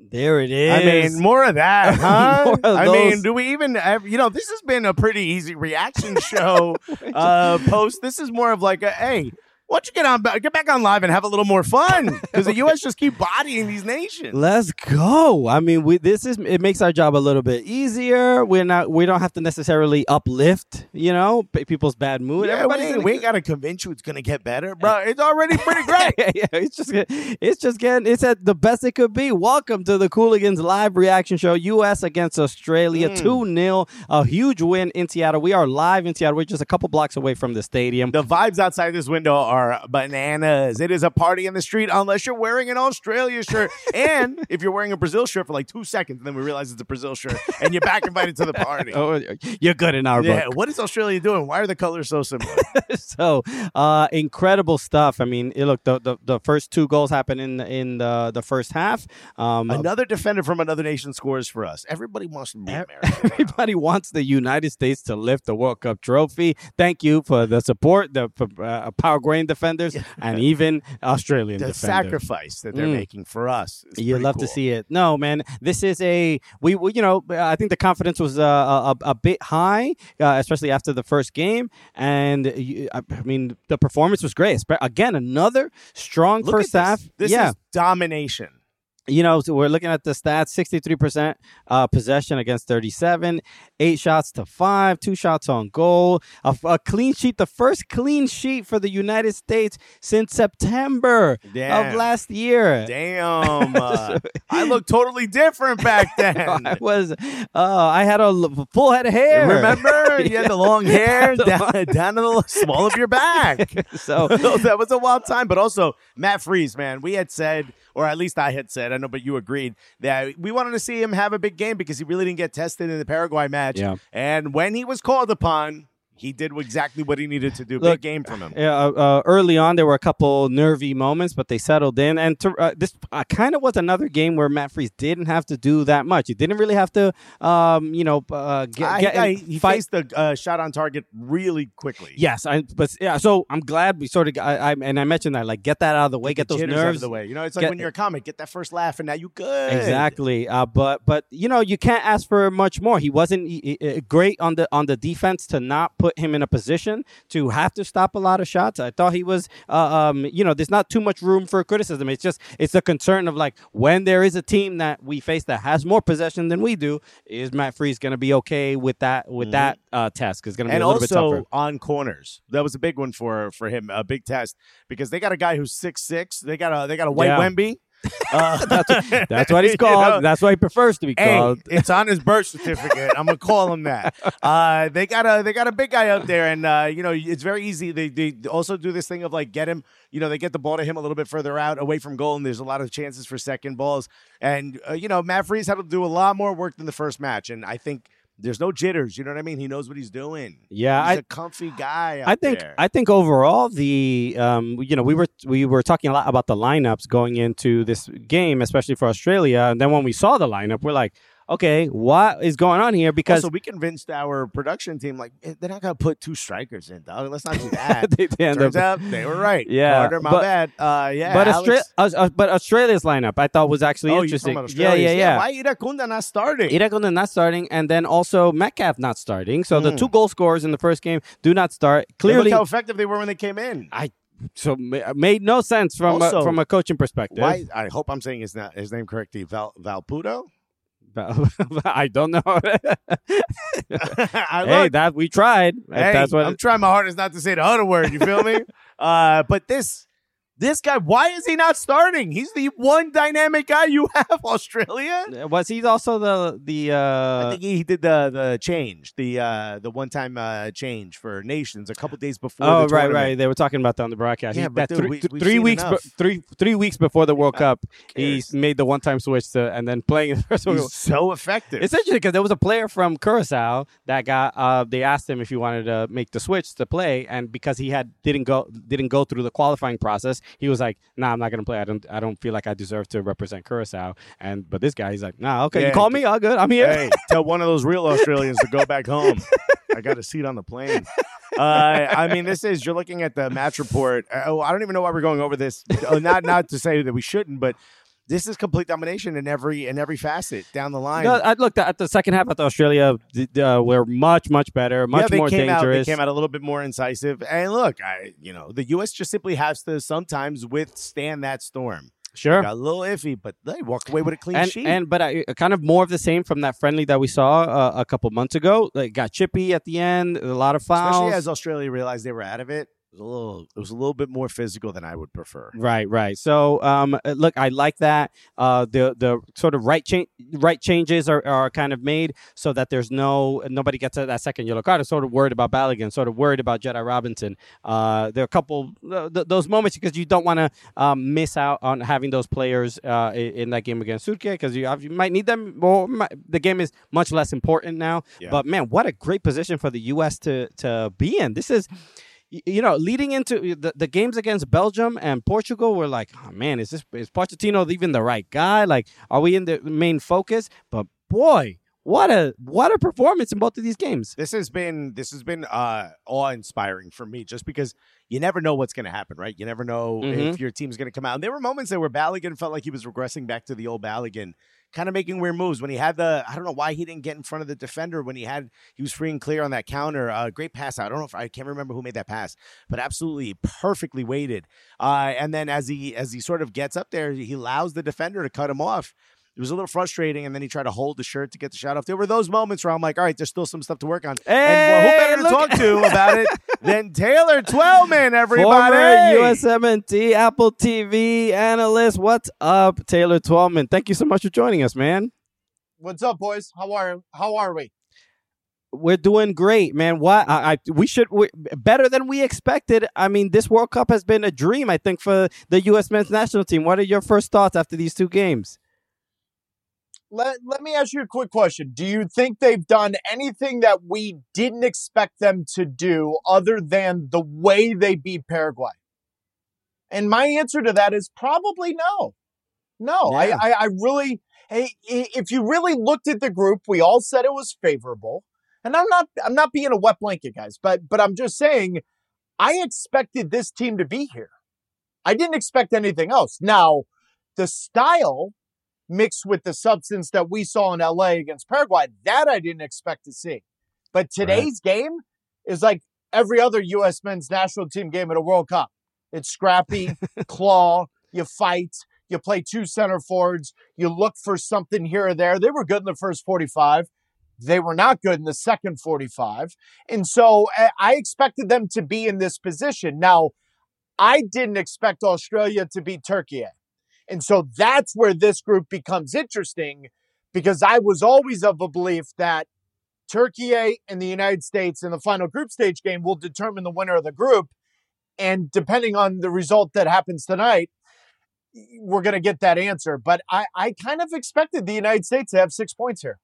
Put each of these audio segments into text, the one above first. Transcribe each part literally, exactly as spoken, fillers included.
There it is. I mean, more of that, huh? More of I those. mean, do we even, have, you know, this has been a pretty easy reaction show uh, post. This is more of like a, hey, why don't you get on, get back on live and have a little more fun? Because the U S just keep bodying these nations. Let's go. I mean, we this is it makes our job a little bit easier. We're not we don't have to necessarily uplift, you know, p- people's bad mood. Yeah, we Everybody's ain't, in a we good- ain't got to convince you it's gonna get better, bro. It's already pretty great. yeah, yeah, it's just it's just getting it's at the best it could be. Welcome to the Cooligans live reaction show. U S against Australia, Mm. two nil, a huge win in Seattle. We are live in Seattle. We're just a couple blocks away from the stadium. The vibes outside this window are bananas. It is a party in the street unless you're wearing an Australia shirt. And if you're wearing a Brazil shirt for like two seconds, and then we realize it's a Brazil shirt, and you're back invited to the party. Oh, you're good in our Yeah, book. what is Australia doing? Why are the colors so similar? so uh incredible stuff. I mean, it, look, the, the the first two goals happened in in the the first half. Um Another defender from another nation scores for us. Everybody wants to be American. everybody wants the United States to lift the World Cup trophy. Thank you for the support, the for, uh, Power Grain defenders, and even Australian The defenders. sacrifice that they're Mm. making for us. Is You pretty love cool. to see it. No, man, this is a we, we you know I think the confidence was uh, a, a bit high, uh, especially after the first game, and uh, I mean the performance was great. Espe- Again, another strong Look first at half. this. This yeah. is domination. You know, so we're looking at the stats, sixty-three percent uh, possession against thirty-seven, eight shots to five, two shots on goal, a, a clean sheet, the first clean sheet for the United States since September Damn. of last year. Damn. Uh, I look totally different back then. I was, uh, I had a l- full head of hair. Remember? You had the long hair down, down to the small of your back. So That was a wild time. But also, Matt Freese, man, we had said, or at least I had said, I know, but you agreed, that we wanted to see him have a big game because he really didn't get tested in the Paraguay match. Yeah. And when he was called upon, he did exactly what he needed to do. Look, Big game from him. Yeah, uh, uh, early on there were a couple nervy moments, but they settled in. And to, uh, this uh, kind of was another game where Matt Freese didn't have to do that much. He didn't really have to, um, you know, uh, get, I, get I, in- he fight. faced the uh, shot on target really quickly. Yes, I, but yeah. So I'm glad we sort of, I, I and I mentioned that, like, get that out of the way, get, the those jitters out nerves of the way. You know, it's like get- when you're a comic, get that first laugh, and now you good. Exactly, uh, but but you know you can't ask for much more. He wasn't he, he- great on the on the defense to not put him in a position to have to stop a lot of shots. I thought he was, uh, um, you know, there's not too much room for criticism. It's just it's a concern of like when there is a team that we face that has more possession than we do, is Matt Freese going to be okay with that with Mhm. that uh, test? Because it's going to be And a little bit also tougher. on corners, that was a big one for for him, a big test because they got a guy who's six six. They got a they got a white Yeah. Wemby. Uh, That's, that's what he's you called. know? That's what he prefers to be Hey, called. it's on his birth certificate. I'm gonna call him that. Uh, they got a they got a big guy out there, and uh, you know it's very easy. They they also do this thing of like get him. You know they get the ball to him a little bit further out, away from goal, and there's a lot of chances for second balls. And uh, you know Matt Freese had to do a lot more work than the first match, and I think there's no jitters. You know what I mean? He knows what he's doing. Yeah, he's I- a comfy guy. Out I think there. I think overall the um you know we were we were talking a lot about the lineups going into this game, especially for Australia, and then when we saw the lineup, we're like, okay, what is going on here? Because Also, we convinced our production team, like, eh, they're not going to put two strikers in, dog. Let's not do that. they, they end Turns up- out they were right. Yeah, Carter, my but- bad. Uh, yeah, but Alex- Austra- uh, uh, but Australia's lineup I thought was actually oh, interesting. You're talking Yeah, about yeah, Australia's? yeah. Why Iracunda not starting? Iraconda not starting, and then also Metcalf not starting. So the Mm. two goal scorers in the first game do not start. Hey, Clearly, look how effective they were when they came in. I so ma- made no sense from Also, a, from a coaching perspective. Why? I hope I'm saying his, na- his name correctly. Val Valputo. I don't know. I hey, look- that we tried. If hey, that's what I'm trying my hardest not to say the other word. You feel me? Uh, but this. This guy, why is he not starting? He's the one dynamic guy you have, Australia. was he also the the uh I think he did the the change, the uh, the one time uh, change for nations a couple days before. oh the right tournament. right they were talking about that on the broadcast. Yeah, He- but that dude, three, we- th- we've three seen weeks be- enough. three three weeks before the World Cup, he cares? made the one time switch to and then playing in the first one. He's so effective. It's interesting because there was a player from Curacao that got. Uh, they asked him if he wanted to make the switch to play, and because he had didn't go didn't go through the qualifying process, he was like, "Nah, I'm not gonna play. I don't I don't feel like I deserve to represent Curacao." And but this guy, he's like, "Nah, okay, Yeah, you call me, all good. I'm here." Hey, tell one of those real Australians to go back home. I got a seat on the plane. Uh, I mean, this is, you're looking at the match report. Uh, oh, I don't even know why we're going over this. Uh, not not to say that we shouldn't, but this is complete domination in every in every facet down the line. No, I looked at the second half. I thought Australia uh, were much, much better, much yeah, they more came dangerous. Out, they came out a little bit more incisive. And look, I you know the U S just simply has to sometimes withstand that storm. Sure, got a little iffy, but they walked away with a clean and, sheet. And but I, kind of more of the same from that friendly that we saw uh, a couple months ago. It got chippy at the end, a lot of fouls. Especially as Australia realized they were out of it. It was a little, it was a little bit more physical than I would prefer. Right, right. So, um, look, I like that. Uh, the the sort of right cha- right changes are, are kind of made so that there's no nobody gets that second yellow card. I'm sort of worried about Balogun, sort of worried about Jedi Robinson. Uh, there are a couple uh, th- those moments because you don't want to um, miss out on having those players uh, in, in that game against Turkey because you, have, you might need them. Or might, the game is much less important now. Yeah. But man, what a great position for the U S to to be in. This is. You know, leading into the, the games against Belgium and Portugal, we're like, oh, man, is this is Pochettino even the right guy? Like, are we in the main focus? But boy, what a what a performance in both of these games. This has been this has been uh, awe-inspiring for me, just because you never know what's going to happen, right? You never know mm-hmm. if your team's going to come out. And there were moments there where Balogun felt like he was regressing back to the old Balogun, kind of making weird moves when he had the, I don't know why he didn't get in front of the defender when he had, he was free and clear on that counter. Uh, great pass out. I don't know if I can't remember who made that pass, but absolutely perfectly weighted. Uh, and then as he, as he sort of gets up there, he allows the defender to cut him off. It was a little frustrating, and then he tried to hold the shirt to get the shot off. There were those moments where I'm like, all right, there's still some stuff to work on. Hey, and well, who better to talk to about it than Taylor Twellman, everybody? Former U S M N T Apple T V analyst. What's up, Taylor Twellman? Thank you so much for joining us, man. What's up, boys? How are How are we? We're doing great, man. What I, I we should we, better than we expected. I mean, this World Cup has been a dream, I think, for the U S men's national team. What are your first thoughts after these two games? Let, let me ask you a quick question. Do you think they've done anything that we didn't expect them to do other than the way they beat Paraguay? And my answer to that is probably no. No, yeah. I, I, I really, hey, if you really looked at the group, we all said it was favorable. And I'm not, I'm not being a wet blanket, guys, but, but I'm just saying, I expected this team to be here. I didn't expect anything else. Now, the style mixed with the substance that we saw in L A against Paraguay, that I didn't expect to see. But today's right. game is like every other U S men's national team game at a World Cup. It's scrappy, claw, you fight, you play two center forwards, you look for something here or there. They were good in the first forty-five. They were not good in the second forty-five. And so I expected them to be in this position. Now, I didn't expect Australia to beat Turkey. And so that's where this group becomes interesting, because I was always of a belief that Turkey and the United States in the final group stage game will determine the winner of the group. And depending on the result that happens tonight, we're going to get that answer. But I, I kind of expected the United States to have six points here.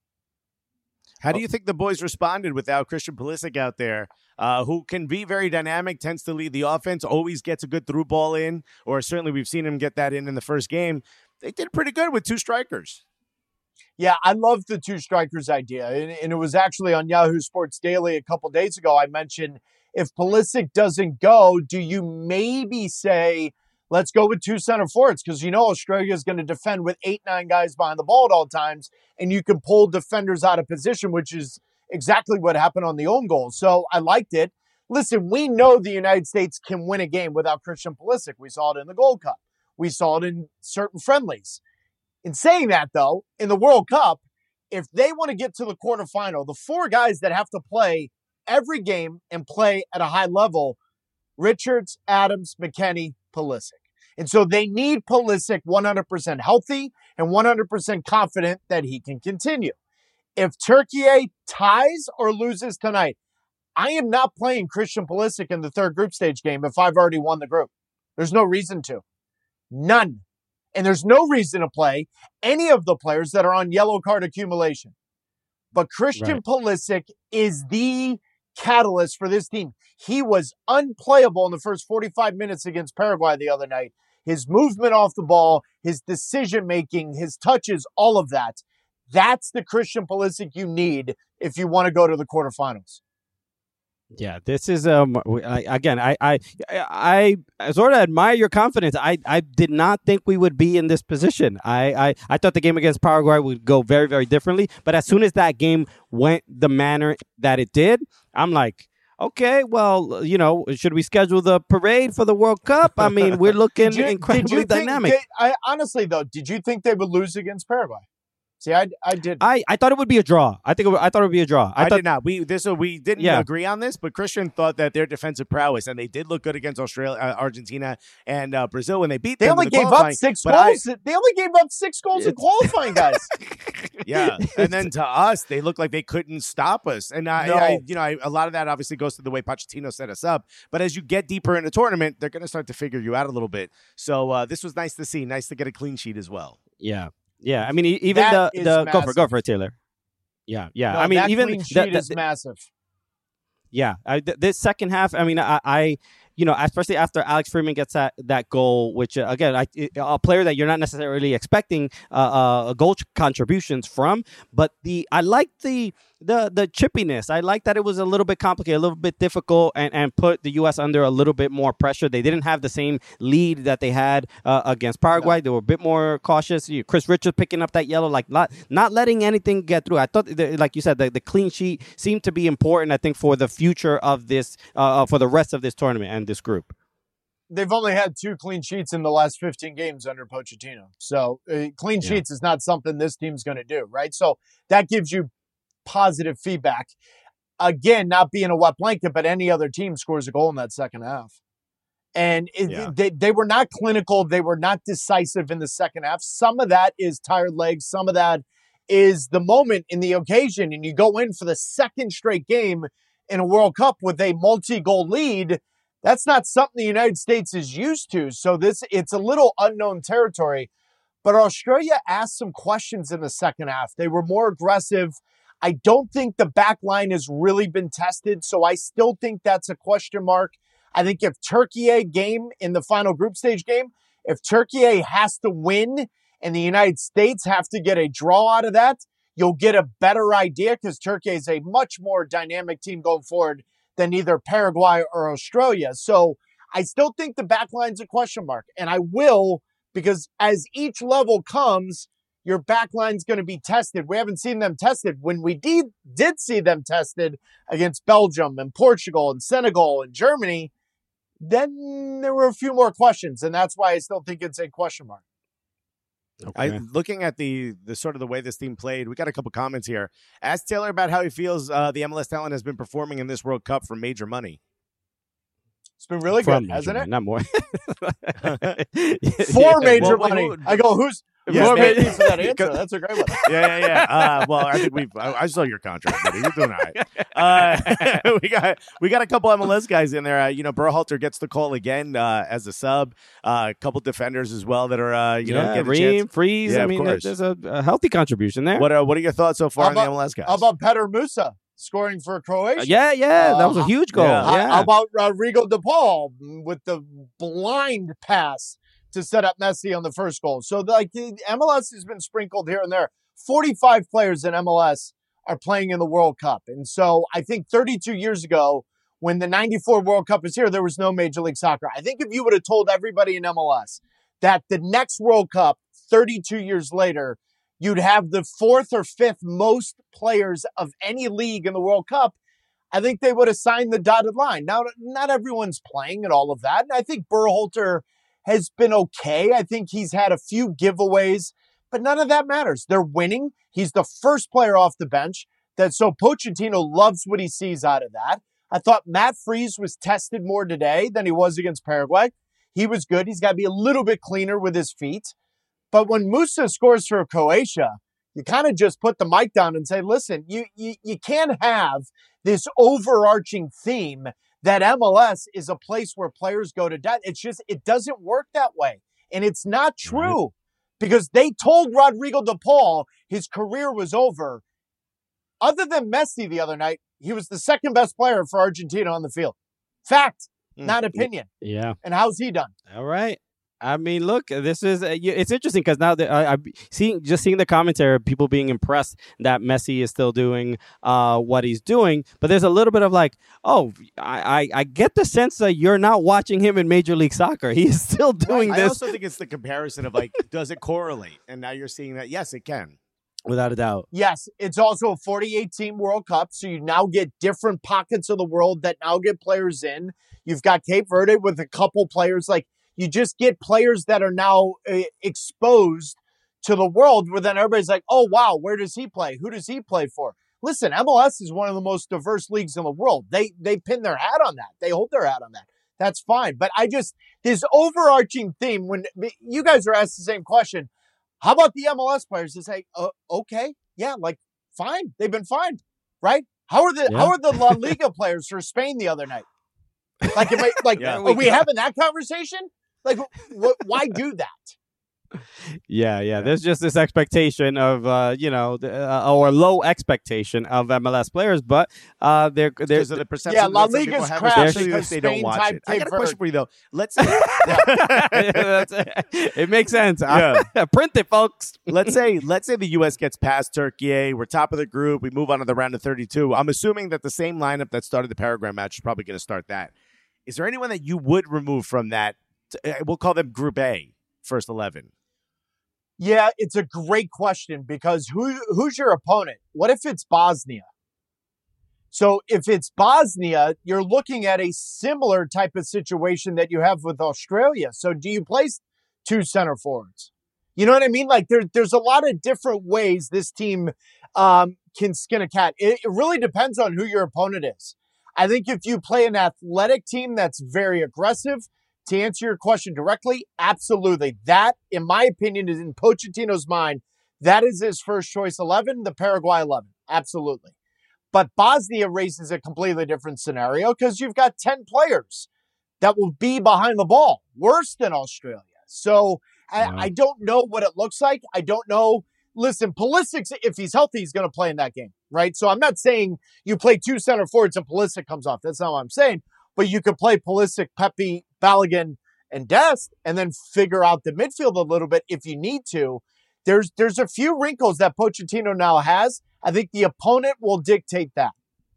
How do you think the boys responded without Christian Pulisic out there, uh, who can be very dynamic, tends to lead the offense, always gets a good through ball in, or certainly we've seen him get that in in the first game. They did pretty good with two strikers. Yeah, I love the two strikers idea. And, and it was actually on Yahoo Sports Daily a couple days ago. I mentioned if Pulisic doesn't go, do you maybe say, let's go with two center forwards? Because you know Australia is going to defend with eight, nine guys behind the ball at all times, and you can pull defenders out of position, which is exactly what happened on the own goal. So I liked it. Listen, we know the United States can win a game without Christian Pulisic. We saw it in the Gold Cup. We saw it in certain friendlies. In saying that, though, in the World Cup, if they want to get to the quarterfinal, the four guys that have to play every game and play at a high level, Richards, Adams, McKennie, Pulisic. And so they need Pulisic one hundred percent healthy and one hundred percent confident that he can continue. If Turkey ties or loses tonight, I am not playing Christian Pulisic in the third group stage game if I've already won the group. There's no reason to. None. And there's no reason to play any of the players that are on yellow card accumulation. But Christian right. Pulisic is the catalyst for this team. He was unplayable in the first forty-five minutes against Paraguay the other night. His movement off the ball, his decision-making, his touches, all of that. That's the Christian Pulisic you need if you want to go to the quarterfinals. Yeah, this is um I, again. I I I, I sort of admire your confidence. I, I did not think we would be in this position. I, I I thought the game against Paraguay would go very very differently. But as soon as that game went the manner that it did, I'm like, okay, well, you know, should we schedule the parade for the World Cup? I mean, we're looking Did you, incredibly did you think dynamic. they- I honestly though, did you think they would lose against Paraguay? See, I I did. I, I thought it would be a draw. I think it would, I thought it would be a draw. I, I, thought did not. We this we didn't Yeah. agree on this, but Christian thought that their defensive prowess, and they did look good against Australia, uh, Argentina, and uh, Brazil when they beat They them. only in the gave up qualifying, six but I- goals. They only gave up six goals in qualifying, guys. Yeah, and then to us, they looked like they couldn't stop us. And I, No. I you know, I, a lot of that obviously goes to the way Pochettino set us up. But as you get deeper in the tournament, they're going to start to figure you out a little bit. So uh, this was nice to see. Nice to get a clean sheet as well. yeah, yeah. I mean, e- even That the is the go for it, massive. go for it, Taylor. Yeah, yeah. No, I mean, that even clean the- sheet the- is massive. Yeah, I, th- this second half, I mean, I, I, you know, especially after Alex Freeman gets that, that goal, which uh, again, I, a player that you're not necessarily expecting uh, uh, goal contributions from, but the I like the the the chippiness. I like that it was a little bit complicated, a little bit difficult, and, and put the U S under a little bit more pressure. They didn't have the same lead that they had uh, against Paraguay. They were a bit more cautious. You- Chris Richards picking up that yellow, like not not letting anything get through. I thought, the, like you said, the, the clean sheet seemed to be important. I think for the future of this, uh, for the rest of this tournament and this group. They've only had two clean sheets in the last fifteen games under Pochettino. So uh, clean Yeah. sheets is not something this team's going to do, right? So that gives you positive feedback. Again, not being a wet blanket, but any other team scores a goal in that second half. And it, Yeah. they, they were not clinical. They were not decisive in the second half. Some of that is tired legs. Some of that is the moment in the occasion. And you go in for the second straight game in a World Cup with a multi-goal lead. That's not something the United States is used to. So this it's a little unknown territory. But Australia asked some questions in the second half. They were more aggressive. I don't think the back line has really been tested, so I still think that's a question mark. I think if Turkey game in the final group stage game, if Turkey has to win and the United States have to get a draw out of that, you'll get a better idea because Turkey is a much more dynamic team going forward than either Paraguay or Australia. So I still think the back line's a question mark, and I will because as each level comes, your back line's going to be tested. We haven't seen them tested. When we did, did see them tested against Belgium and Portugal and Senegal and Germany, then there were a few more questions, and that's why I still think it's a question mark. I, looking at the the sort of the way this team played, we got a couple comments here. Ask Taylor about how he feels uh, the M L S talent has been performing in this World Cup for major money. It's been really From good, major hasn't money, it? Not more. For major well, money. well, I go, who's Yeah, who's man. made me for that answer? That's a great one. yeah, yeah, yeah. Uh, well, I think we've. I, I saw your contract, buddy. You're doing all right. Uh, we got we got a couple M L S guys in there. Uh, you know, Berhalter gets the call again uh, as a sub. Uh, a couple defenders as well that are uh, you know yeah, getting a Reem, chance. Freeze. Yeah, I of mean, course. there's a, a healthy contribution there. What are what are your thoughts so far How on the about- M L S guys? How about Petar Musa scoring for Croatia? Uh, yeah, yeah, that was a Uh, huge goal. yeah. How- Yeah, How about Rodrigo De Paul with the blind pass to set up Messi on the first goal? So, like, the M L S has been sprinkled here and there. forty-five players in M L S are playing in the World Cup. And so I think thirty-two years ago, when the ninety-four World Cup was here, there was no Major League Soccer. I think if you would have told everybody in M L S that the next World Cup, thirty-two years later, you'd have the fourth or fifth most players of any league in the World Cup, I think they would have signed the dotted line. Now, not everyone's playing and all of that. And I think Berhalter has been okay. I think he's had a few giveaways, but none of that matters. They're winning. He's the first player off the bench. That so Pochettino loves what he sees out of that. I thought Matt Freese was tested more today than he was against Paraguay. He was good. He's got to be a little bit cleaner with his feet. But when Musa scores for Croatia, you kind of just put the mic down and say, listen, you, you, you can't have this overarching theme that M L S is a place where players go to die. It's just, it doesn't work that way. And it's not true because they told Rodrigo De Paul his career was over. Other than Messi the other night, he was the second best player for Argentina on the field. Fact, Mm. not opinion. yeah. And how's he done? All right. I mean, look, this is uh, it's interesting because now that I, I seeing just seeing the commentary, people being impressed that Messi is still doing uh, what he's doing, but there's a little bit of like, oh, I, I, I get the sense that you're not watching him in Major League Soccer. He is still doing I this. I also think it's the comparison of like, does it correlate? And now you're seeing that yes, it can. Without a doubt. Yes, it's also a forty-eight team World Cup, so you now get different pockets of the world that now get players in. You've got Cape Verde with a couple players. Like, you just get players that are now uh, exposed to the world where then everybody's like, oh, wow, where does he play? Who does he play for? Listen, M L S is one of the most diverse leagues in the world. They they pin their hat on that. They hold their hat on that. That's fine. But I just, this overarching theme, when you guys are asked the same question, how about the M L S players to say, uh, okay, yeah, like, fine. They've been fine, right? How are the Yeah. how are the La Liga players for Spain the other night? Like, am I, like, Yeah. are we having that conversation? Like, wh- why do that? Yeah, yeah. There's just this expectation of, uh, you know, the, uh, or low expectation of M L S players, but uh, they're they're Because of the perception Yeah, La that some people Liga's have, crap especially because if they don't Spain watch tied it. I got a Cape question Verde. for you though. Let's say, That's it. It makes sense. Yeah. Print it, folks. let's say, let's say the U S gets past Turkey. We're top of the group. We move on to the round of thirty-two. I'm assuming that the same lineup that started the Paraguay match is probably going to start that. Is there anyone that you would remove from that? We'll call them Group A, first eleven. Yeah, it's a great question because who who's your opponent? What if it's Bosnia? So if it's Bosnia, you're looking at a similar type of situation that you have with Australia. So do you place two center forwards? You know what I mean? Like there, there's a lot of different ways this team um, can skin a cat. It, it really depends on who your opponent is. I think if you play an athletic team that's very aggressive, to answer your question directly, absolutely. That, in my opinion, is in Pochettino's mind. That is his first choice eleven, the Paraguay eleven. Absolutely. But Bosnia raises a completely different scenario because you've got ten players that will be behind the ball, worse than Australia. So Wow. I, I don't know what it looks like. I don't know. Listen, Pulisic, if he's healthy, he's going to play in that game, right? So I'm not saying you play two center forwards and Pulisic comes off. That's not what I'm saying. But you could play Pulisic, Pepe, Balogun, and Dest, and then figure out the midfield a little bit if you need to. There's there's a few wrinkles that Pochettino now has. I think the opponent will dictate that.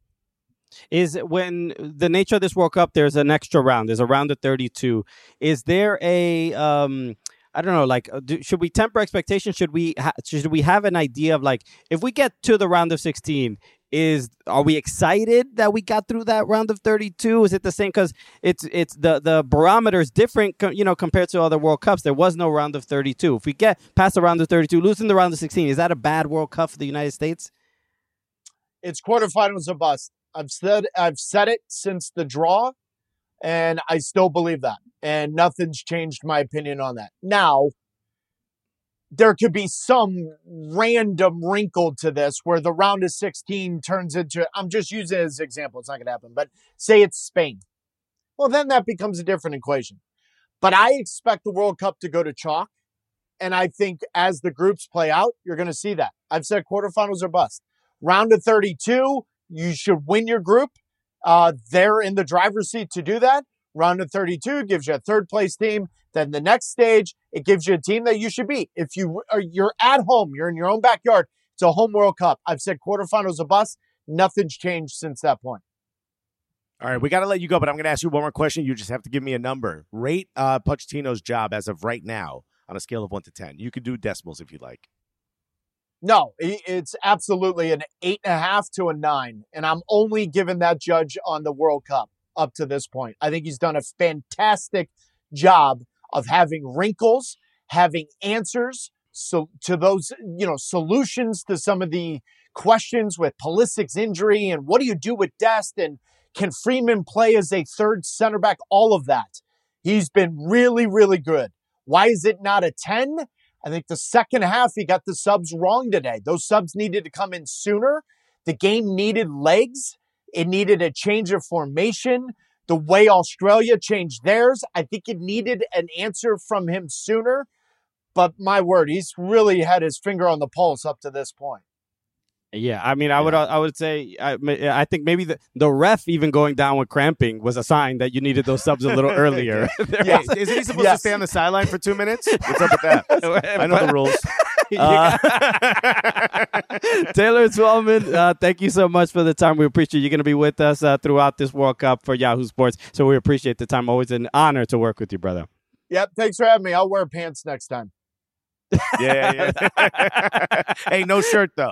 Is when the nature of this World Cup, there's an extra round. There's a round of thirty-two. Is there a um I don't know, like, uh, do, should we temper expectations? Should we ha- should we have an idea of like, if we get to the round of sixteen, is are we excited that we got through that round of thirty-two? Is it the same? Because it's it's the the barometer is different, co- you know, compared to other World Cups. There was no round of thirty-two. If we get past the round of thirty-two, losing the round of sixteen, is that a bad World Cup for the United States? It's quarterfinals or bust. I've said I've said it since the draw, and I still believe that. And nothing's changed my opinion on that. Now, there could be some random wrinkle to this where the round of sixteen turns into, I'm just using it as an example, it's not going to happen, but say it's Spain. Well, then that becomes a different equation. But I expect the World Cup to go to chalk. And I think as the groups play out, you're going to see that. I've said quarterfinals or bust. Round of thirty-two, you should win your group. Uh, they're in the driver's seat to do that. Round of thirty-two gives you a third place team. Then the next stage, it gives you a team that you should beat. If you are, you're at home, you're in your own backyard, it's a home World Cup. I've said quarterfinals or bust. Nothing's changed since that point. All right, we got to let you go, but I'm going to ask you one more question. You just have to give me a number. Rate uh, Pochettino's job as of right now on a scale of one to ten. You could do decimals if you like. No, i- it's absolutely an eight and a half to a nine. And I'm only giving that judge on the World Cup up to this point. I think he's done a fantastic job of having wrinkles, having answers so to those, you know, solutions to some of the questions with Pulisic's injury and what do you do with Dest and can Freeman play as a third center back? All of that. He's been really, really good. Why is it not a ten? I think the second half, he got the subs wrong today. Those subs needed to come in sooner. The game needed legs. It needed a change of formation. The way Australia changed theirs, I think it needed an answer from him sooner. But my word, he's really had his finger on the pulse up to this point. Yeah, I mean, I would, I would say, I, I think maybe the, the ref even going down with cramping was a sign that you needed those subs a little earlier. Yeah, isn't he supposed yes. to stay on the sideline for two minutes? What's up with that? I know the rules. Uh, Taylor Twellman, uh, thank you so much for the time. We appreciate you going to be with us uh, throughout this World Cup for Yahoo Sports. So we appreciate the time. Always an honor to work with you, brother. Yep, thanks for having me. I'll wear pants next time. Yeah, yeah. Hey, no shirt though.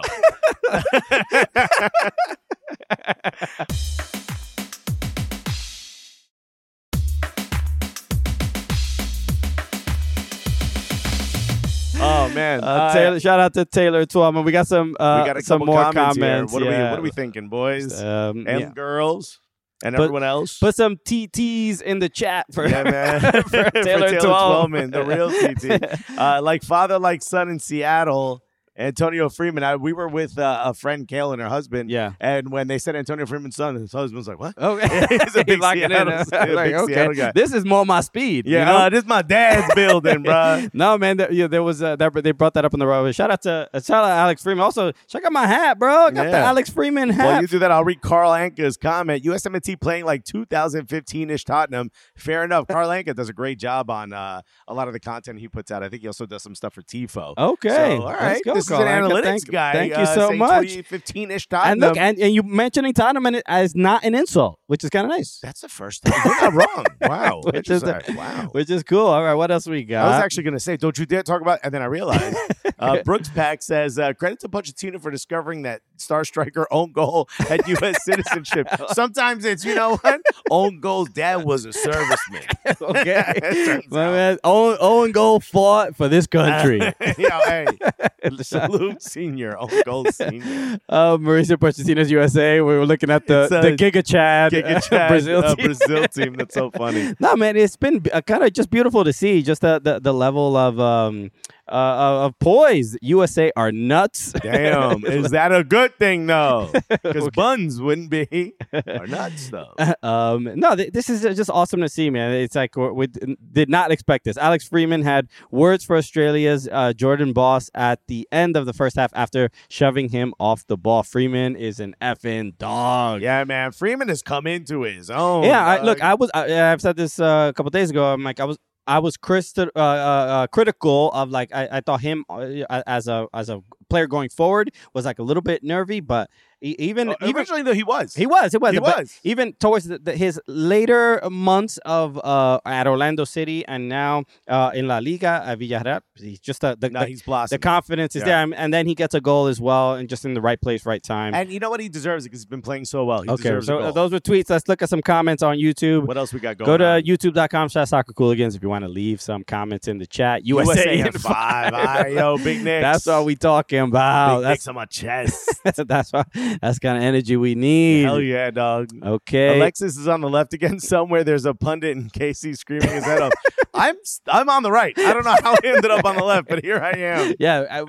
Oh man! Uh, Taylor, uh, shout out to Taylor Twellman. We got some uh, we got a some more comments. comments. What yeah. are we What are we thinking, boys um, and yeah. girls? And put, everyone else. Put some T Ts in the chat for, yeah, man. for for Taylor, Taylor Twellman, the real T T. Uh, like father, like son in Seattle. Antonio Freeman. I, we were with uh, a friend, Kale, and her husband. Yeah. And when they said Antonio Freeman's son, his husband was like, "What?" Okay. He's a big Seattle, in, a big like, okay. Seattle guy. This is more my speed. Yeah, you know? uh, this is my dad's building, bro. No, man. There, yeah, there was uh, that, they brought that up on the road. Shout out to uh, shout out to Alex Freeman. Also, check out my hat, bro. I got yeah. the Alex Freeman hat. While you do that, I'll read Carl Anka's comment. U S M N T playing like two thousand fifteen-ish Tottenham. Fair enough. Carl Anka does a great job on uh, a lot of the content he puts out. I think he also does some stuff for Tifo. Okay. So, all right. Go, this Carl is an Anka. analytics Thank, guy. Thank you uh, so much. twenty fifteen-ish Tottenham. And look, and, and you mentioning Tottenham is not an insult, which is kind of nice. That's the first time. You're not wrong. Wow. which, is a, wow. which is cool. All right. What else we got? I was actually going to say, don't you dare talk about, and then I realized. uh, Brooks Pack says, uh, credit to Pochettino for discovering that Star Striker own goal had U S citizenship. Sometimes it's, you know what? Own goal's dad was a serviceman. Okay. My man, own, own goal fought for this country. Yeah, hey. Salute senior. Own goal senior. Uh, Mauricio Pochettino's U S A. We were looking at the, a, the Giga Chad, Giga Chad Brazil, uh, team. Brazil team. That's so funny. No, man, it's been uh, kind of just beautiful to see just the, the, the level of um uh, of poise. U S A are nuts. Damn. Is that a good thing, though? Because okay. buns wouldn't be. Are nuts, though. Um, no, th- this is just awesome to see, man. It's like we, we did not expect this. Alex Freeman had words for Australia's uh, Jordan Boss at the end of the first half after shoving him off the ball. Freeman is an effing dog. Yeah, man. Freeman has come into his own. Yeah, I, look, I was. I, I've said this uh, a couple days ago. I'm like, I was. I was criti- uh, uh, uh, critical of like I, I thought him uh, as a as a player going forward was like a little bit nervy, but he, even uh, even originally though he was he was he was he but was even towards the, the, his later months of uh, at Orlando City and now uh, in La Liga at Villarreal, he's just a, the no, the, he's blossoming. The confidence is yeah. there, and then he gets a goal as well, and just in the right place, right time. And you know what, he deserves it because he's been playing so well. He okay, deserves so a goal. those were tweets. Let's look at some comments on YouTube. What else we got going? Go to on? youtube dot com slash soccer cooligans if you want to leave some comments in the chat. U S A, U S A in five. All right, yo, Big Nick. That's what we talking about. Big that's Nick's on my chest. that's what, that's kind of energy we need. Hell yeah, dog. Okay. Alexis is on the left again. Somewhere there's a pundit and Casey screaming his head off. I'm I'm on the right. I don't know how he ended up on the left, but here I am. Yeah. I,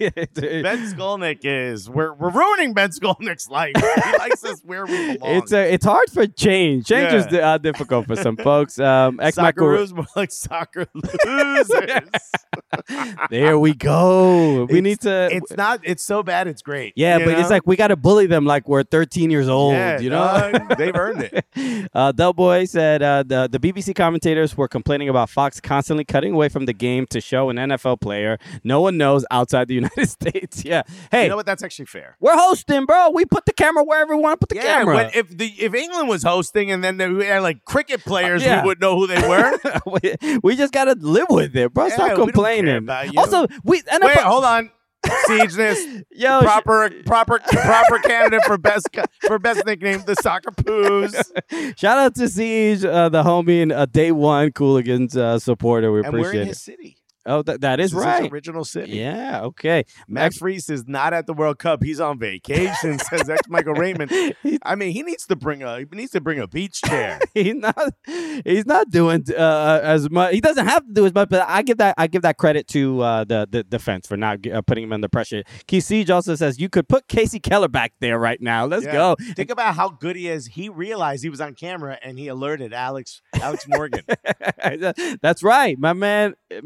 Ben Skolnick is we're we're ruining Ben Skolnick's life. He likes us where we belong. It's a, it's hard for change. Change yeah. is uh, difficult for some folks. Um, Socceroos more like soccer losers. There we go. We it's, need to. It's not. It's so bad. It's great. Yeah, but know? it's like we got to bully them like we're thirteen years old. Yeah, you know, uh, they've earned it. Uh, Del Boy said uh, the the B B C commentators were complaining about Fox constantly cutting away from the game to show an N F L player no one knows outside the United States. Yeah. Hey, you know what? That's actually fair. We're hosting, bro. We put the camera wherever we want to put the yeah, camera. When, if the if England was hosting and then we had like cricket players, uh, yeah. we would know who they were. we, we just gotta live with it, bro. Yeah, Stop complaining. Also, we N F L- wait, hold on. Siege this Yo, proper proper proper candidate for best for best nickname, the Soccer Poos. Shout out to Siege, uh, the homie and uh, day one Cooligans uh, supporter. We and appreciate we're in it. his city. Oh, that that is this right. Is his original city. Yeah. Okay. Max Friese is not at the World Cup. He's on vacation. Says ex Michael Raymond. I mean, he needs to bring a he needs to bring a beach chair. he's not. He's not doing uh, as much. He doesn't have to do as much. But I give that. I give that credit to uh, the the defense for not uh, putting him under pressure. Keith Siege also says you could put Casey Keller back there right now. Let's yeah. go. Think about how good he is. He realized he was on camera and he alerted Alex Alex Morgan. That's right, my man. My man.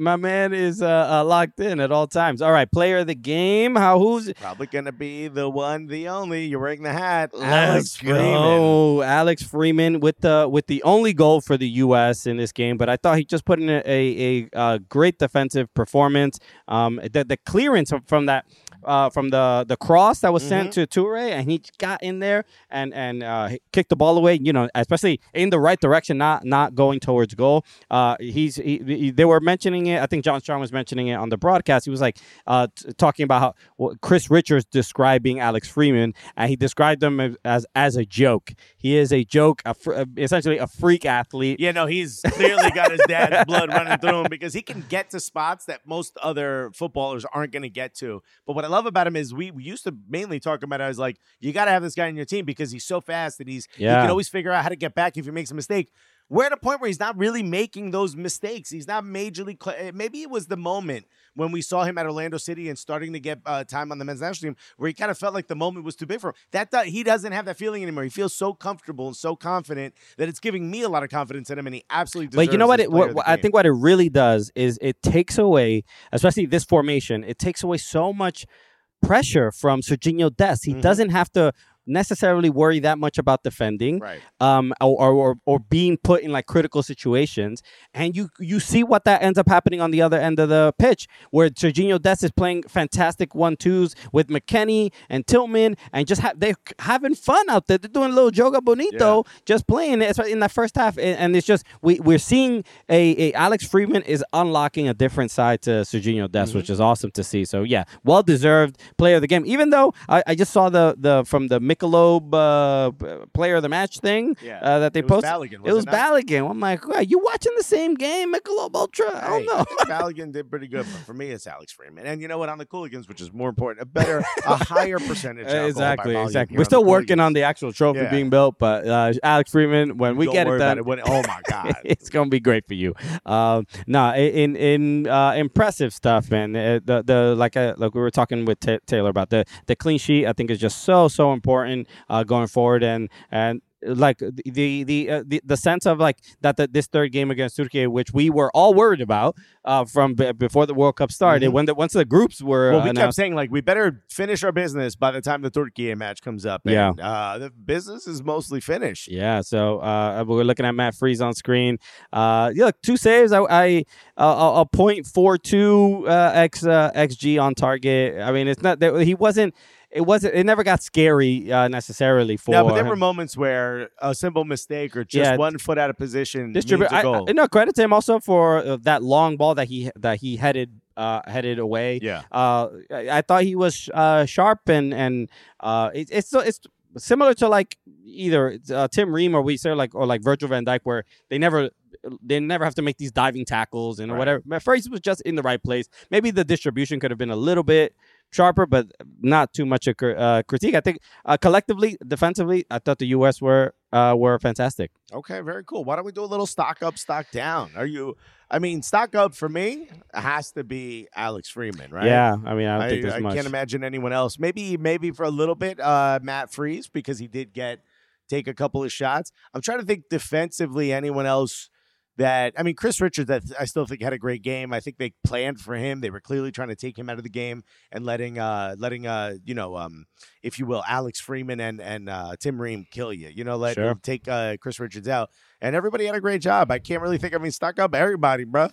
man is uh, uh, locked in at all times. All right, player of the game. How who's Probably gonna be the one, the only. You're wearing the hat. Let's Alex Freeman. go. Alex Freeman with the with the only goal for the U S in this game, but I thought he just put in a a, a, a great defensive performance. Um, the the clearance from that. Uh, from the, the cross that was sent Mm-hmm. to Toure, and he got in there and and uh, kicked the ball away. You know, especially in the right direction, not not going towards goal. Uh, he's he, he, they were mentioning it. I think John Strong was mentioning it on the broadcast. He was like uh, t- talking about how well, Chris Richards describing Alex Freeman, and he described him as as, as a joke. He is a joke, a fr- essentially a freak athlete. Yeah, no, he's clearly got his dad's blood running through him because he can get to spots that most other footballers aren't going to get to. But what I love about him is we, we used to mainly talk about it as like, you got to have this guy in your team because he's so fast and he's Yeah. he can always figure out how to get back if he makes a mistake. We're at a point where he's not really making those mistakes. He's not majorly cl- – maybe it was the moment when we saw him at Orlando City and starting to get uh, time on the men's national team where he kind of felt like the moment was too big for him. That do- He doesn't have that feeling anymore. He feels so comfortable and so confident that it's giving me a lot of confidence in him, and he absolutely deserves But you know what? this It, player what, of what the I game. think what it really does is it takes away, especially this formation, it takes away so much pressure from Serginho Dest. He Mhm. doesn't have to necessarily worry that much about defending, Right. um, or, or or being put in like critical situations, and you you see what that ends up happening on the other end of the pitch, where Serginho Dest is playing fantastic one twos with McKennie and Tillman, and just ha- they're having fun out there. They're doing a little joga bonito, just playing it in that first half, and, and it's just we we're seeing a, a Alex Freeman is unlocking a different side to Serginho Dest, Mm-hmm. which is awesome to see. So yeah, well deserved player of the game. Even though I, I just saw the the from the Michelob uh, p- player of the match thing Yeah. uh, that they It was posted. Balogun, it was was it not? Balogun. I'm like, wow, you watching the same game, Michelob Ultra? I don't Hey, know. think Balogun did pretty good, but for me, it's Alex Freeman. And you know what? On the Cooligans, which is more important, a better, a higher percentage. alcohol by exactly, volume exactly. here We're on still the working on Cooligans. the actual trophy Yeah. being built, but uh, Alex Freeman, when we Don't get it worry done, about it. When, oh my God! it's gonna be great for you. Um, no, in in uh, impressive stuff, man. Uh, The the like uh, like we were talking with Ta Taylor about the the clean sheet. I think is just so so important uh, going forward, and and. Like the the uh, the the sense of like that the, this third game against Turkey, which we were all worried about uh, from b- before the World Cup started, Mhm. when the once the groups were Well, uh, we kept announced. saying like we better finish our business by the time the Turkey match comes up. And, Yeah. uh, the business is mostly finished. Yeah, so uh, we're looking at Matt Freeze on screen. Uh, yeah, look, two saves. I, I uh, a point four two uh, x uh, xg on target. I mean, it's not that he wasn't. It wasn't. It never got scary uh, necessarily for. No, but there were him. moments where a simple mistake or just Yeah. one foot out of position Distribu- means a I, goal. I, no, credit to him also for uh, that long ball that he that he headed uh, headed away. yeah. Uh, I, I thought he was uh, sharp and and uh, it, it's it's similar to like either uh, Tim Ream or we say like or like Virgil van Dijk, where they never they never have to make these diving tackles and or Right. whatever. But Fraser was just in the right place. Maybe the distribution could have been a little bit sharper, but not too much a cr- uh, critique. I think uh, collectively, defensively, I thought the U S were uh, were fantastic. Okay, very cool. Why don't we do a little stock up, stock down? Are you? I mean, stock up for me has to be Alex Freeman, right? Yeah, I mean, I don't I, think there's I much. can't imagine anyone else. Maybe, maybe for a little bit, uh, Matt Freeze because he did get take a couple of shots. I'm trying to think defensively. Anyone else that? I mean, Chris Richards. That I still think had a great game. I think they planned for him. They were clearly trying to take him out of the game and letting, uh, letting, uh, you know, um, if you will, Alex Freeman and and uh, Tim Ream kill you. You know, let Sure. take uh, Chris Richards out. And everybody had a great job. I can't really think. I mean, stock up everybody, bro.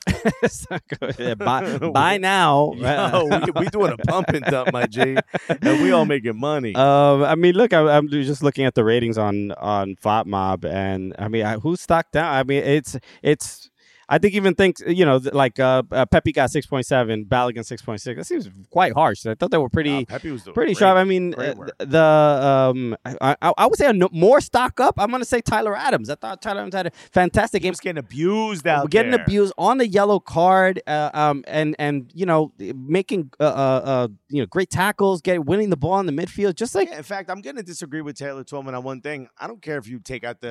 Yeah, buy, buy now. Yo, we, we doing a pump and dump, my G, and we all making money. Um, I mean, look, I, I'm just looking at the ratings on on FotMob, and I mean, I, who's stocked down? I mean, it's it's. I think even think you know th- like uh, uh, Pepe got six point seven, Balogun six point six. That seems quite harsh. I thought they were pretty. Wow, Pepe was doing Pretty great. sharp. I mean, great uh, work. the um, I, I, I would say a no, more stock up. I'm gonna say Tyler Adams. I thought Tyler Adams had a fantastic He game. was getting abused out Getting there. abused on the yellow card, uh, um, and and you know making uh, uh, uh you know great tackles, get winning the ball in the midfield, just like Yeah, in fact, I'm going to disagree with Taylor Twellman on one thing. I don't care if you take out the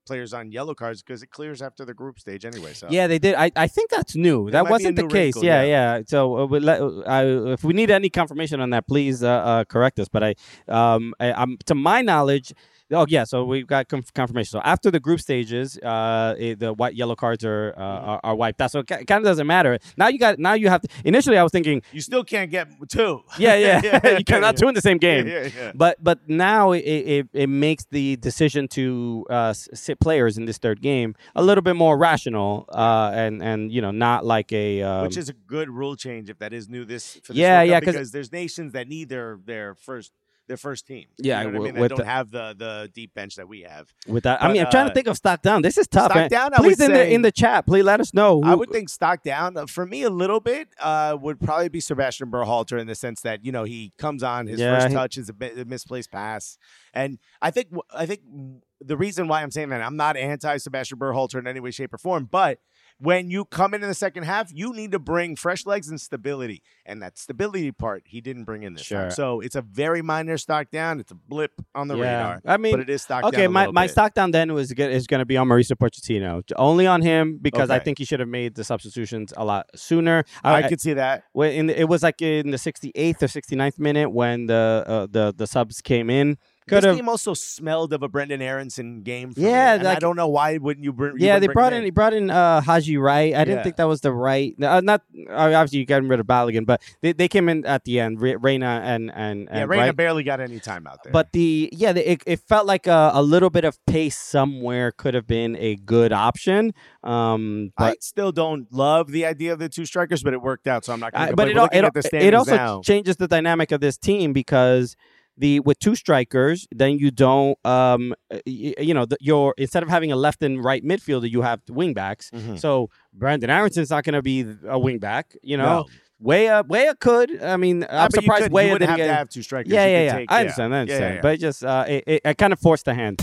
players on yellow cards because it clears after the group stage anyway. So Yeah, they did. I, I think that's new. That That might be wasn't a the new case. wrinkle, yeah, yeah. yeah. So uh, we let, uh, if we need any confirmation on that, please uh, uh, correct us. But I, um, I, I'm to my knowledge. Oh yeah, so we've got conf- confirmation. So after the group stages, uh, it, the white yellow cards are uh, Mm-hmm. are, are wiped out. So it kind of doesn't matter. Now you got now you have to. Initially, I was thinking, you still can't get two. yeah, yeah, you cannot two in the same game. Yeah, yeah, yeah. But but now it, it it makes the decision to uh, s- sit players in this third game a little bit more rational, uh, and and you know not like a um, Which is a good rule change if that is new this for this Yeah, World Cup, yeah, 'cause- because there's nations that need their their first their first team. Yeah, you know what I with- mean? That with don't the- have the the deep bench that we have. with that. I But, mean, I'm trying to uh, think of stock down. This is tough. stock man. down, I Please would in the say- in the chat, please let us know. Who, I would think stock down Uh, for me a little bit uh, would probably be Sebastian Berhalter in the sense that you know he comes on his Yeah, first he- touch is a, bit, a misplaced pass, and I think I think the reason why I'm saying that I'm not anti Sebastian Berhalter in any way, shape, or form, but when you come in in the second half, you need to bring fresh legs and stability, and that stability part he didn't bring in this Sure. time. So it's a very minor stock down. It's a blip on the Yeah. radar. I mean, but it is stock down. okay, a my, little my bit. stock down then was go- is going to be on Mauricio Pochettino, only on him because I Okay. think he should have made the substitutions a lot sooner. I could see that. When in the, it was like in the sixty-eighth or sixty-ninth minute when the uh, the the subs came in. Could This have. game also smelled of a Brendan Aronson game. For Yeah, me, and like- I don't know why wouldn't you bring? you Yeah, wouldn't they bring brought him in. He brought in uh, Haji Wright. I didn't Yeah. think that was the right. Uh, not uh, obviously you got rid of Balogun, but they, they came in at the end. Re- Reina and and, Yeah, and Reina Wright. barely got any time out there. But the yeah, the, it, it felt like a, a little bit of pace somewhere could have been a good option. Um, I but still don't love the idea of the two strikers, but it worked out, so I'm not going I- to but complain. it But al- looking it, at the al- standings it also now, changes the dynamic of this team because the with two strikers, then you don't um you, you know the, your instead of having a left and right midfielder, you have wing backs. Mhm. So Brandon Aronson's not going to be a wing back. You know, No. Weah Weah could. I mean, I'm Ah, but you surprised could- Weah you wouldn't didn't have get. to have two strikers. yeah, You yeah, could yeah. take- I understand. I Yeah, understand. yeah, yeah. But it just uh, it, it, it kind of forced the hand.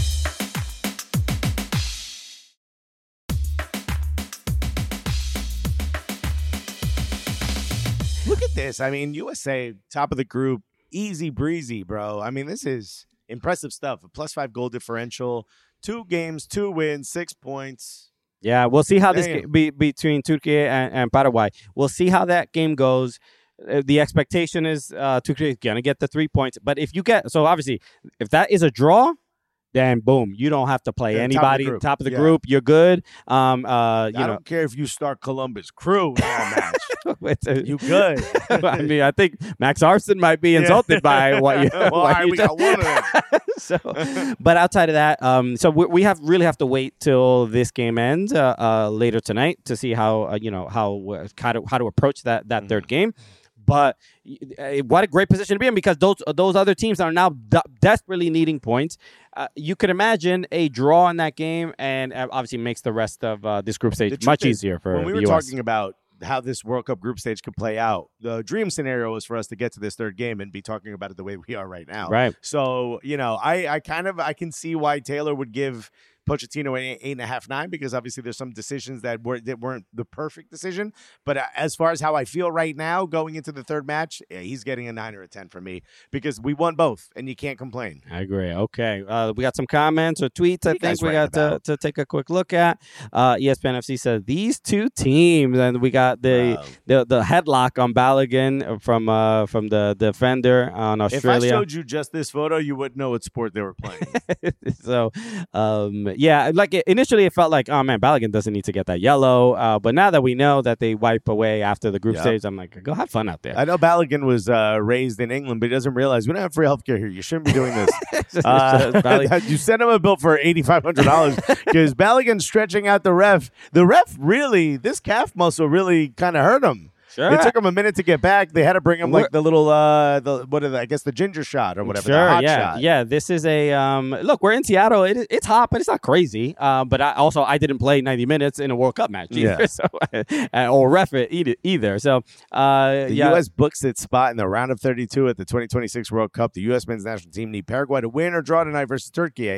Look at this. I mean, U S A top of the group, easy breezy, bro. I mean, this is impressive stuff. A plus five goal differential, two games, two wins, six points. Yeah, we'll see how this Damn. ga- be between Turkey and, and Paraguay. We'll see how that game goes. Uh, the expectation is uh, Turkey is gonna get the three points, but if you get so obviously if that is a draw, then boom, you don't have to play Yeah, top of the anybody. group. Top of the Yeah. group, you're good. Um, uh, you I know, don't care if you start Columbus Crew in that match. it's a- You good. I mean, I think Max Arson might be insulted by what you. Well, all what right, you we just- got one of them. so, but outside of that, um, so we, we have really have to wait till this game ends uh, uh, later tonight to see how uh, you know how uh, how to how to approach that that third game. But uh, what a great position to be in because those those other teams are now de- desperately needing points. Uh, you could imagine a draw in that game, and uh, obviously makes the rest of uh, this group The stage truth much is, easier for when we the were U S. talking about how this World Cup group stage could play out, the dream scenario was for us to get to this third game and be talking about it the way we are right now. Right. So, you know, I, I kind of I can see why Taylor would give Pochettino an eight, eight and a half, nine, because obviously there's some decisions that were that weren't the perfect decision. But uh, as far as how I feel right now going into the third match, yeah, he's getting a nine or a ten from me because we won both, and you can't complain. I agree. Okay. Uh, we got some comments or tweets, I you think guys we writing got to, about? to take a quick look at. Uh, E S P N F C says these two teams, and we got the Bro. the, the headlock on Balogun from uh, from the defender on If I Australia. showed you just this photo, you wouldn't know what sport they were playing. so, um, yeah, like it, initially it felt like, oh man, Balogun doesn't need to get that yellow. Uh, but now that we know that they wipe away after the group Yep. stage, I'm like, go have fun out there. I know Balogun was uh, raised in England, but he doesn't realize we don't have free healthcare here. You shouldn't be doing this. Uh, Balogun- you sent him a bill for eighty-five hundred dollars because Balogun's stretching out the ref. The ref really, this calf muscle really kind of hurt him. Sure. It took him a minute to get back. They had to bring him We're- like the little, uh, the what are the, I guess the ginger shot or whatever. the Sure, hot yeah, shot. yeah. This is a um. Look, we're in Seattle. It, it's hot, but it's not crazy. Um, but I also I didn't play ninety minutes in a World Cup match either, Yeah. so or ref it either. either. So, uh, The yeah. U S books its spot in the round of thirty-two at the twenty twenty-six World Cup. The U S men's national team need Paraguay to win or draw tonight versus Turkey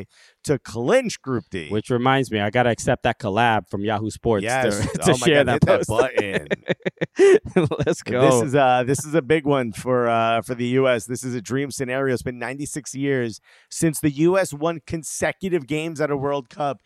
to clinch Group D. Which reminds me, I gotta accept that collab from Yahoo Sports Yes. to, to Oh my share God, that hit post. that button. Let's go. This is uh this is a big one for uh for the U S. This is a dream scenario. It's been ninety-six years since the U S won consecutive games at a World Cup.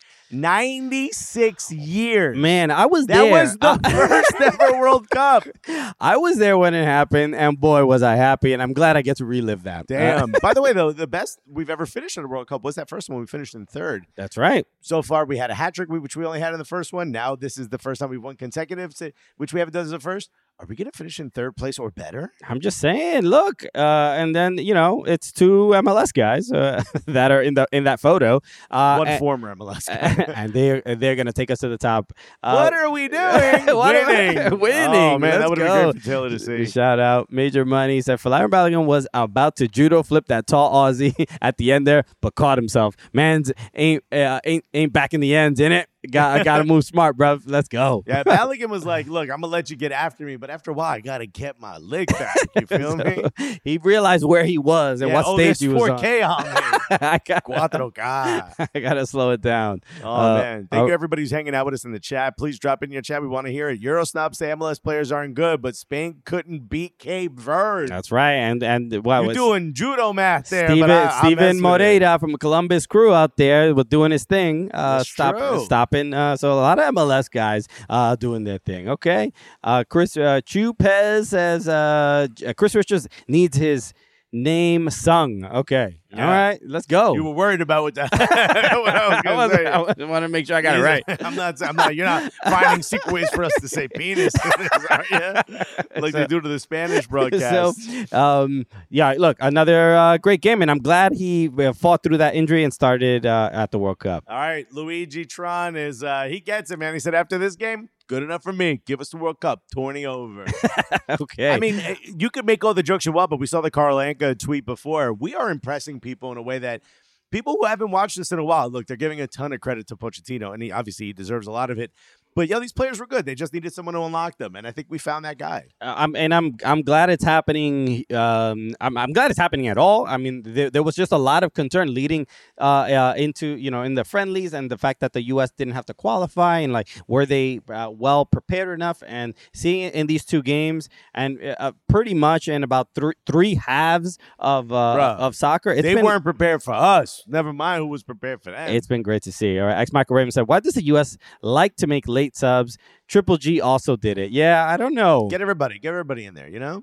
ninety-six years. Man, I was that there. was the I- first ever World Cup. I was there when it happened, and boy, was I happy, and I'm glad I get to relive that. Uh, Damn. By the way, though, the best we've ever finished in a World Cup was that first one. We finished in third. that's right. So far, we had a hat trick, which we only had in the first one. Now, this is the first time we've won consecutive, which we haven't done as a first. Are we going to finish in third place or better? I'm just saying, look, uh, and then you know it's two M L S guys uh, that are in the in that photo. Uh, One and, former M L S guy. and they're they're gonna take us to the top. Uh, What are we doing? What are we- Winning. winning. Oh, man, Let's that would have go. been great for Taylor to see. Shout out, Major Money said Falarin Balogun was about to judo flip that tall Aussie at the end there, but caught himself. Man's ain't uh, ain't ain't back in the ends, in it. Got I gotta move smart, bro. Let's go. Yeah, Balogun was like, look, I'm going to let you get after me, but after a while, I got to get my leg back. You feel me? He realized where he was and Yeah, what oh, stage there's he was four on. K on me. I got Cuatro K. I gotta slow it down. Oh, Uh, man. Thank uh, you, everybody who's hanging out with us in the chat. Please drop in your chat. We want to hear it. Eurosnob say M L S players aren't good, but Spain couldn't beat Cape Verde. That's right. And and wow, You're it's doing judo math there. Steven, but I, I'm Steven messing with it. Moreira from Columbus Crew out there was doing his thing. Uh, That's stop, true. stopping. Uh, so a lot of M L S guys uh, doing their thing. Okay. Uh, Chris uh, Chu Pez says uh, J- Chris Richards needs his name sung. Okay. Yeah. All right. Let's go. You were worried about what, that, what I was I, going wasn't- to I say. want to make sure I got it right. I'm not. I'm not. You're not finding secret ways for us to say penis, are you? Like they do to the Spanish broadcast. So, um, yeah, look, another uh, great game, and I'm glad he uh, fought through that injury and started uh, at the World Cup. All right, Luigi Tron is. Uh, he gets it, man. He said after this game, good enough for me. Give us the World Cup. Tourney over. Okay. I mean, eh, you could make all the jokes you want, but we saw the Carl Anka tweet before. We are impressing people in a way that people who haven't watched this in a while, look, they're giving a ton of credit to Pochettino, and he obviously he deserves a lot of it. But yeah, these players were good. They just needed someone to unlock them, and I think we found that guy. Uh, I'm and I'm I'm glad it's happening. Um, I'm I'm glad it's happening at all. I mean, there, there was just a lot of concern leading uh, uh into you know in the friendlies and the fact that the U S didn't have to qualify and like were they uh, well prepared enough, and seeing it in these two games and uh, pretty much in about three three halves of uh, Bruh, of soccer, it's they been, weren't prepared for us. Never mind who was prepared for them. It's been great to see. All right, X Michael Raven said, "Why does the U S like to make late subs?" Triple G also did it. Yeah, I don't know. Get everybody, get everybody in there. You know.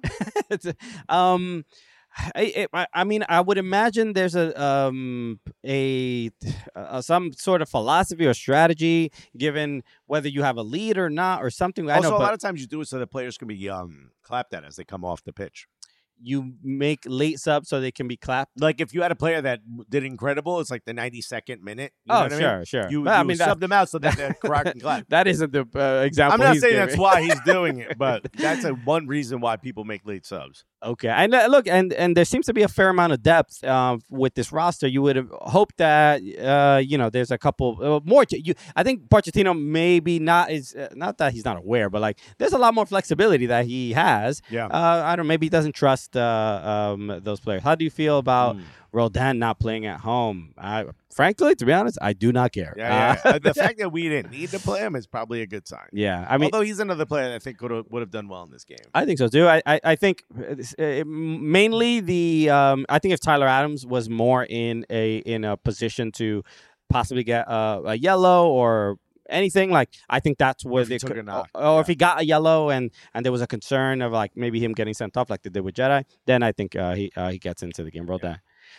um, I, I, I mean, I would imagine there's a um a, a some sort of philosophy or strategy given whether you have a lead or not or something. I Also, know, a but lot of times you do it so the players can be um clapped at as they come off the pitch. you make late subs so they can be clapped. Like if you had a player that did incredible, it's like the ninety-second minute. You know Oh, what I sure, mean? sure. You, But, I you mean, sub that- them out so that they're correct and clap. That isn't the uh, example. I'm not he's saying giving. that's why he's doing it, but that's a one reason why people make late subs. Okay, and uh, look, and and there seems to be a fair amount of depth uh, with this roster. You would have hoped that uh, you know there's a couple uh, more. To, you, I think Pochettino maybe not is uh, not that he's not aware, but like there's a lot more flexibility that he has. Yeah. Uh, I don't. Maybe he doesn't trust uh, um, those players. How do you feel about Mm. Roldan not playing at home? I, frankly, to be honest, I do not care. Yeah, Uh, yeah. the fact that we didn't need to play him is probably a good sign. yeah. I mean, Although he's another player that I think would have would have done well in this game. I think so too. I I, I think uh, mainly the um, I think if Tyler Adams was more in a in a position to possibly get uh, a yellow or anything like, I think that's where if he they took could, a knock, or, or if yeah. he got a yellow and and there was a concern of like maybe him getting sent off like they did with Jedi, then I think uh, he uh, he gets into the game. Roll Yeah. that.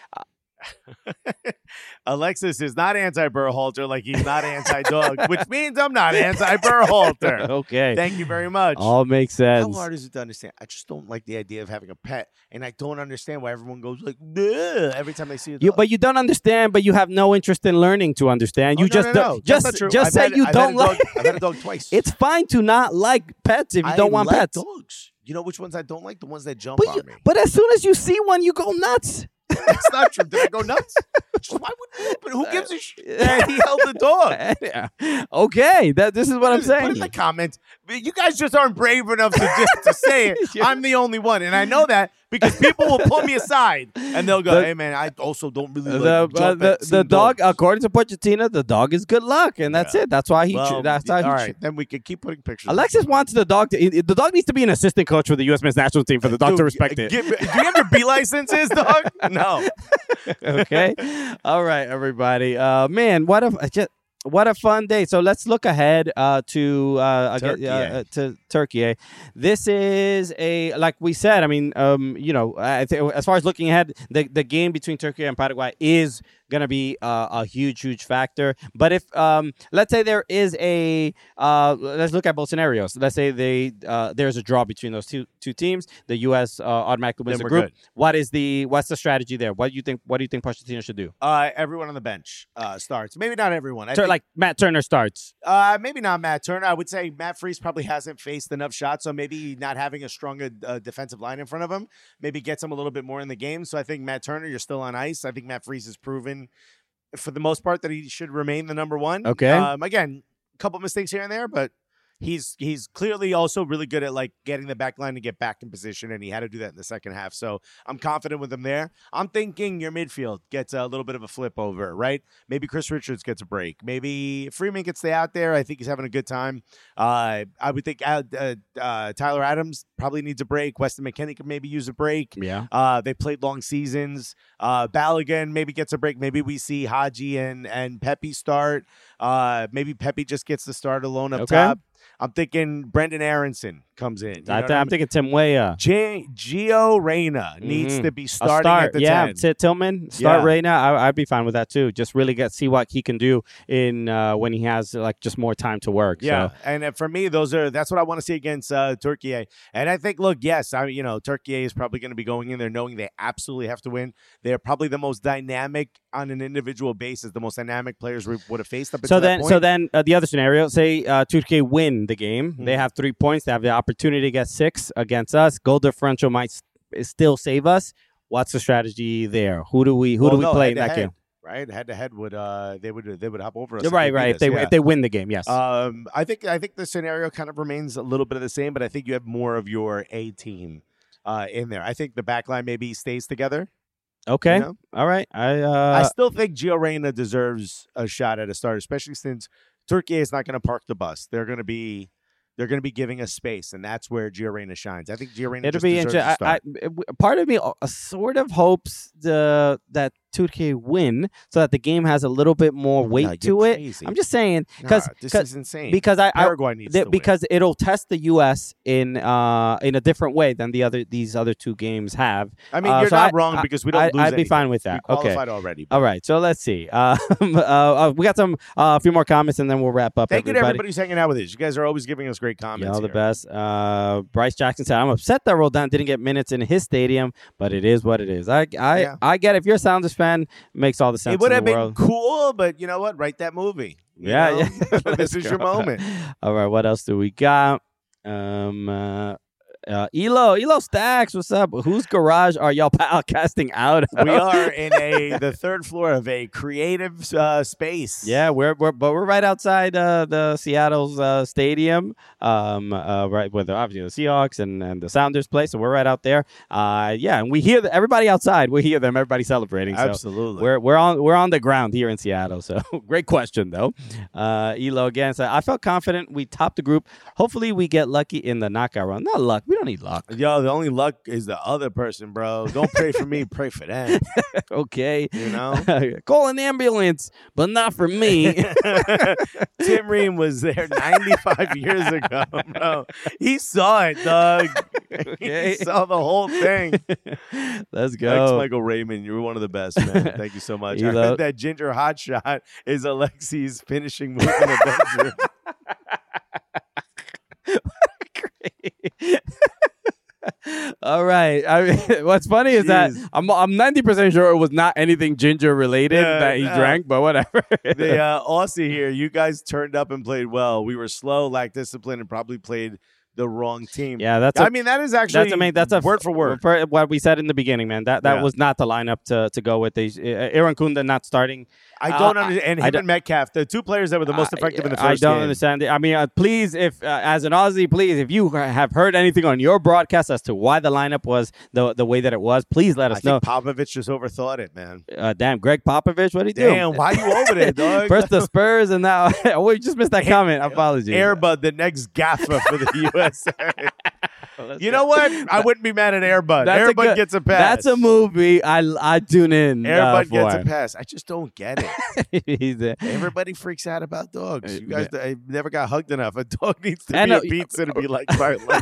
Alexis is not anti-Berhalter like he's not anti-dog, which means I'm not anti-Berhalter. Okay, Thank you very much. all makes sense. How hard is it to understand? I just don't like the idea of having a pet, and I don't understand why everyone goes like "Bleh" every time they see a dog. You, but you don't understand, but you have no interest in learning to understand. Oh, You no, just no, don't- no. That's just not true. just I've say had- you I've don't had a dog- like. I've had a dog twice. It's fine to not like pets if you I don't want like pets. dogs. You know which ones I don't like? The ones that jump But, on you, me. but as soon as you see one, you go nuts. That's not true. Did I go nuts? Just, why would But who gives a shit that he held the dog? Yeah. Okay, that this is what I'm Put saying. in the comments. You guys just aren't brave enough to just to say it. I'm the only one, and I know that because people will pull me aside and they'll go, The- "Hey, man, I also don't really like the uh, jump the, at the seeing dog, dogs." according to Pochettino, the dog is good luck, and that's Yeah. it. That's why he. Well, cho- that's how he. all cho- right, then we could keep putting pictures. Alexis wants the dog to. The dog needs to be an assistant coach for the U S men's national team for the dog Dude, to respect it. give- do you have your B licenses, dog? No. Okay. All right, everybody. Uh, man, what a just what a fun day. So let's look ahead uh, to uh, again, Turkey, uh, eh? uh, to Turkey. eh? This is a like we said. I mean, um, you know, I th- as far as looking ahead, the the game between Turkey and Paraguay is going to be uh, a huge, huge factor. But if, um, let's say there is a, uh, let's look at both scenarios. Let's say they uh, there's a draw between those two two teams. The U S uh, automatically wins Then the we're group. good. What is the what's the strategy there? What do you think? What do you think Pochettino should do? Uh, everyone on the bench uh, starts. Maybe not everyone. I Tur- think, like Matt Turner starts. uh, maybe not Matt Turner. I would say Matt Freese probably hasn't faced enough shots, so maybe not having a stronger uh, defensive line in front of him maybe gets him a little bit more in the game. So I think Matt Turner, you're still on ice. I think Matt Freese has proven, for the most part, that he should remain the number one. Okay. Um, again, a couple mistakes here and there, but he's he's clearly also really good at like getting the back line to get back in position, and he had to do that in the second half. So I'm confident with him there. I'm thinking your midfield gets a little bit of a flip over, right? Maybe Chris Richards gets a break. Maybe Freeman can stay out there. I think he's having a good time. Uh, I would think uh, uh, uh, Tyler Adams probably needs a break. Weston McKennie could maybe use a break. Yeah. Uh, they played long seasons. Uh, Balogun maybe gets a break. Maybe we see Haji and and Pepe start. Uh, maybe Pepe just gets the start alone up Okay. top. I'm thinking Brendan Aronson comes in. You know I what th- I I'm mean? thinking Tim Weah. J- Gio Reyna needs Mhm. to be A starting start, at the yeah. ten. Sit Tillman, start Yeah. Reyna. I, I'd be fine with that too. Just really get see what he can do in uh, when he has like just more time to work. Yeah, So. and uh, for me, those are that's what I want to see against uh, Turkey. And I think, look, yes, I you know Turkey is probably going to be going in there knowing they absolutely have to win. They're probably the most dynamic on an individual basis, the most dynamic players we would have faced up until So that then, point. so then, uh, the other scenario: say uh, Turkey win the game, Mhm. they have three points. They have the opportunity to get six against us. Goal differential might s- still save us. What's the strategy there? Who do we who Well, do we no, play in that head-to-head, game? Right, head to head would uh they would they would hop over us. Yeah, if right, they beat right. If us, they yeah. if they win the game, yes. Um, I think I think the scenario kind of remains a little bit of the same, but I think you have more of your A team uh, in there. I think the back line maybe stays together. okay, you know? all right. I I uh, still think Gio Reyna deserves a shot at a start, especially since Turkey is not going to park the bus. They're going to be they're going to be giving us space, and that's where Gio Reyna shines. I think Gio Reyna it'll just be deserves interesting. a I, start. I, it- part of me uh, sort of hopes the that Turkey win so that the game has a little bit more weight Nah, you're to it. crazy. I'm just saying because Nah, this is insane. because I, I Paraguay needs the- to because it'll test the U S in uh in a different way than the other these other two games have. win. I mean, uh, you're so not I- wrong I- because we don't I- lose I'd be anything. fine with We that. Okay. qualified already. All right, so let's see. Uh, uh, uh, we got some uh, a few more comments and then we'll wrap up. Thank you to everybody. everybody who's hanging out with us. You guys are always giving us great comments. Yeah, all the here. best. Uh, Bryce Jackson said, "I'm upset that Roldan didn't get minutes in his stadium, but it is what it is. I, I, Yeah. I get it. If you're a Sounders fan, makes all the sense It would in have the been world. cool, but you know what? Write that movie. You Yeah, know? yeah. this Let's is go. your moment. All right, what else do we got? Um, uh, uh, Elo, Elo Stacks, what's up? Whose garage are y'all podcasting out of? We are in a the third floor of a creative uh, space. Yeah, we're, we're but we're right outside uh, the Seattle's uh, stadium, um, uh, right where the, obviously the Seahawks and, and the Sounders play. So we're right out there. Uh, yeah, and we hear the, everybody outside. We hear them. Everybody celebrating. So absolutely. we're we're on we're on the ground here in Seattle. So great question though. Uh, Elo again said, I felt confident we topped the group. Hopefully we get lucky in the knockout round. Not luck. We don't need luck. Yo, the only luck is the other person, bro. Don't pray for me, pray for them. Okay. You know? Call an ambulance, but not for me. Tim Ream was there ninety-five years ago, bro. He saw it, dog. Okay. He saw the whole thing. Let's Thanks, go. Michael Raymond. You were one of the best, man. Thank you so much. I Elo. heard that ginger hot shot is Alexi's finishing move in the bedroom. All right. I mean, what's funny is that Jeez. I'm I'm ninety percent sure it was not anything ginger related Yeah, that he no. drank, but whatever. The uh, Aussie here, you guys turned up and played well. We were slow, lacked discipline, and probably played the wrong team. Yeah, that's. I a, mean, that is actually that's. I mean, that's a word for word. For what we said in the beginning, man. That that Yeah. was not the lineup to to go with. They, uh, Aaron Kunda not starting. I don't Uh, understand. And I him don't- and Metcalf, the two players that were the most effective in the I first don't game. understand it. I mean, uh, please, if uh, as an Aussie, please, if you have heard anything on your broadcast as to why the lineup was the the way that it was, please let I us know. think Popovich just overthought it, man. Uh, damn, Greg Popovich, what did he do? Damn, why you over there, dog? First the Spurs, and now we just missed that comment. Apologies. Airbud, the next gaffer for the U S A. You know what? I wouldn't be mad at Airbud. That's a Airbud good- gets a pass. That's a movie I I tune in. uh, Airbud for. gets a pass. I just don't get it. He's a- Everybody freks out about dogs. You Uh, guys I never got hugged enough. A dog needs to I be know. a pizza to be like my life.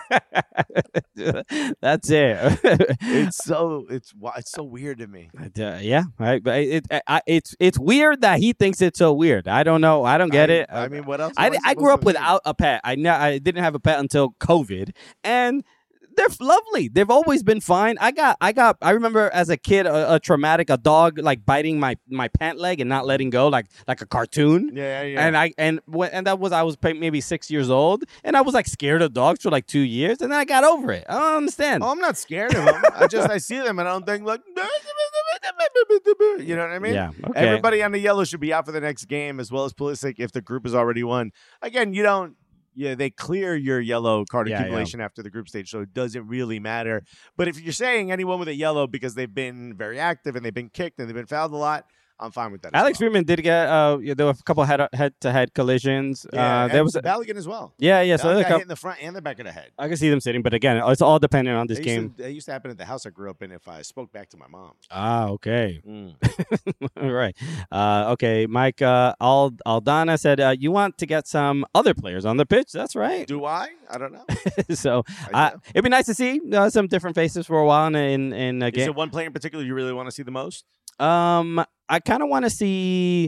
That's it. It's so it's wi- it's so weird to me. Uh, yeah, I, but it, I, it's it's weird that he thinks it's so weird. I don't know. I don't get I, it. I mean, what else? I, am I supposed grew up to think? without a pet. I ne- I didn't have a pet until COVID, and they're lovely. They've always been fine. I got I got I remember as a kid a, a traumatic a dog like biting my, my pant leg and not letting go like like a cartoon. Yeah, yeah. And I and when, and that was I was maybe six years old, and I was like scared of dogs for like two years, and then I got over it. I don't understand. Oh, I'm not scared of them. I just I see them and I don't think like you know what I mean? Yeah. Okay. Everybody on the yellow should be out for the next game as well as Pulisic if the group has already won. Again, you don't. Yeah, they clear your yellow card Yeah, accumulation after the group stage, so it doesn't really matter. But if you're saying anyone with a yellow because they've been very active and they've been kicked and they've been fouled a lot, I'm fine with that. as Alex well. Freeman did get uh yeah, there were a couple head head to head collisions. Yeah, uh, there was a, Balogun as well. yeah yeah so Balogun there got were a hit in the front and the back of the head. I can see them sitting, but again, it's all dependent on this That game. used, to, that used to happen at the house I grew up in if I spoke back to my mom. Ah, okay. Mm. All right. Uh, okay, Mike uh, Ald- Aldana said, uh, you want to get some other players on the pitch. That's right. Do I? I don't know. so I uh, do. it'd be nice to see uh, some different faces for a while in, in, in a Is game. there one player in particular you really want to see the most? Um, I kind of want to see.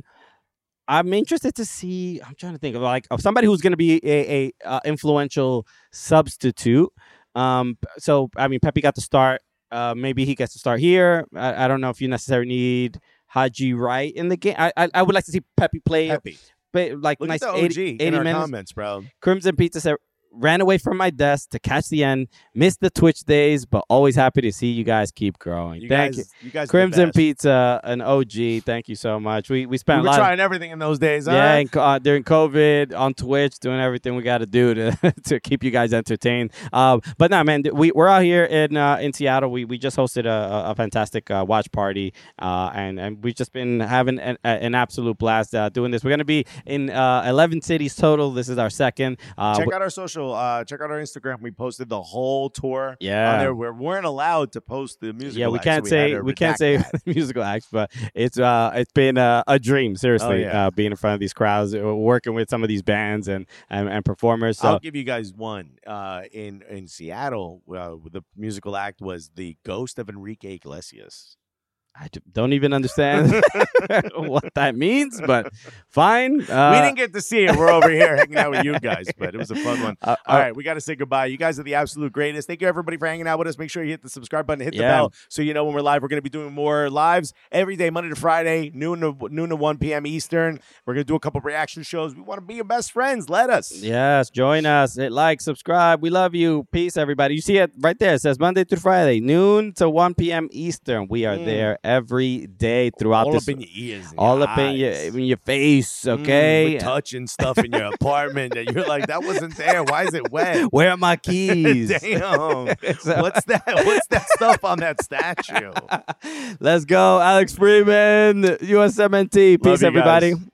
I'm interested to see. I'm trying to think of like of somebody who's going to be a, a uh, influential substitute. Um, so I mean, Pepe got the start. Uh, maybe he gets to start here. I, I don't know if you necessarily need Haji Wright in the game. I I, I would like to see Pepe play, Pepe. play like Look nice at the O G eighty, in eighty our minutes. comments, bro. Crimson Pizza said, ran away from my desk to catch the end. Missed the Twitch days, but always happy to see you guys keep growing. You Thank guys, you. you guys, are the Crimson best. Pizza, an O G. Thank you so much. We we We spent were a lot. trying everything in those days. Of, huh? yeah, and, uh, during COVID on Twitch, doing everything we got to do to to keep you guys entertained. Uh, but no, man, we we're out here in uh, in Seattle. We we just hosted a, a fantastic uh, watch party, uh, and and we've just been having an, an absolute blast uh, doing this. We're gonna be in uh, eleven cities total. This is our second. Uh, Check w- out our social. Uh, check out our Instagram. We posted the whole tour. Yeah. on there. We weren't allowed to post the music. Yeah, we can't say we can't say musical acts, but it's uh it's been uh, a dream, seriously, Oh, yeah. uh, being in front of these crowds, uh, working with some of these bands and and, and performers. So I'll give you guys one. Uh, in in Seattle, uh, the musical act was the ghost of Enrique Iglesias. I d- don't even understand what that means, but fine. Uh, we didn't get to see it. We're over here hanging out with you guys, but it was a fun one. Uh, All uh, right, we got to say goodbye. You guys are the absolute greatest. Thank you, everybody, for hanging out with us. Make sure you hit the subscribe button, hit the Yeah. bell, so you know when we're live. We're going to be doing more lives every day, Monday to Friday, noon to noon to one p.m. Eastern. We're going to do a couple reaction shows. We want to be your best friends. Let us. Yes, join us. Hit like, subscribe. We love you. Peace, everybody. You see it right there. It says Monday through Friday, noon to one p.m. Eastern. We are Mm. there every day throughout All this. up in your ears, and all your up in your eyes. in your face, Mm, okay? we're touching stuff in your apartment that you're like, that wasn't there. Why is it wet? Where are my keys? Damn. So- What's that? What's that stuff on that statue? Let's go, Alex Freeman, U S M N T. Peace, you guys. everybody.